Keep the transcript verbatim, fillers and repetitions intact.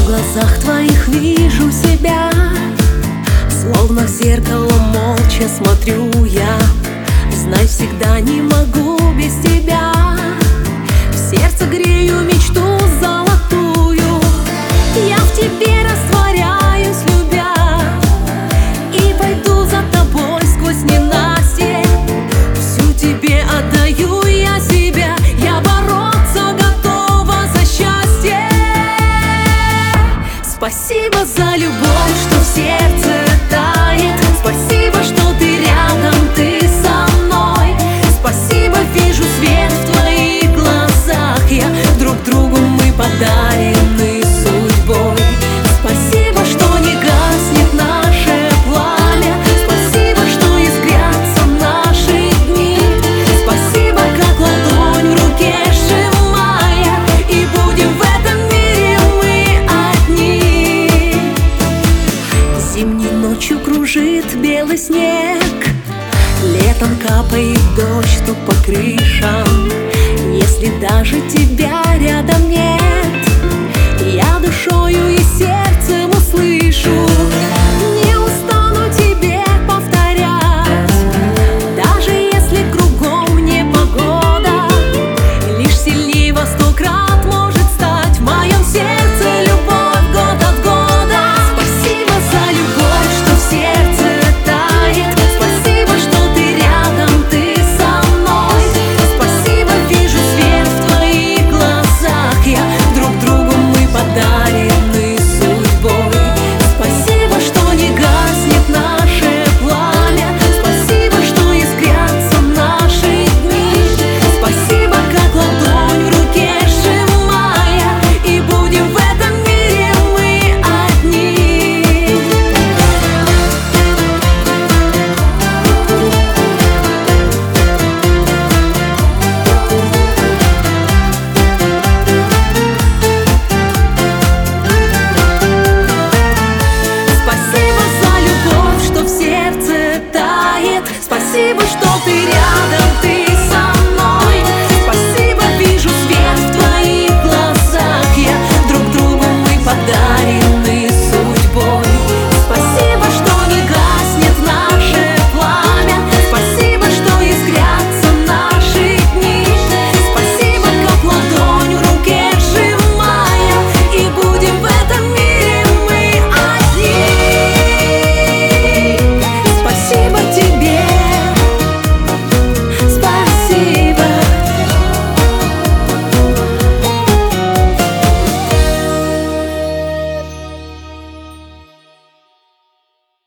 В глазах твоих вижу себя, словно в зеркало молча смотрю я. Знай, всегда не могу без тебя. В сердце грею мечту золотую. Я в тебе растворяюсь, любя, и пойду за тобой сквозь ненастье. Всю тебе отдаю я себя, я бороться готова за счастье. Спасибо за любовь, что в сердце тает. Спасибо, что ты рядом, ты со мной. Спасибо, вижу свет в твоих глазах. Я друг другу мы подарены судьбой. Спасибо, что не гаснет наше пламя. Спасибо, что искрятся наши дни. Спасибо, как ладонь в руке сжимая. И будем в этом мире мы одни. Зимней ночью кружит белый снег, летом капает дождь тут по крышам. Если даже тебя рядом нет,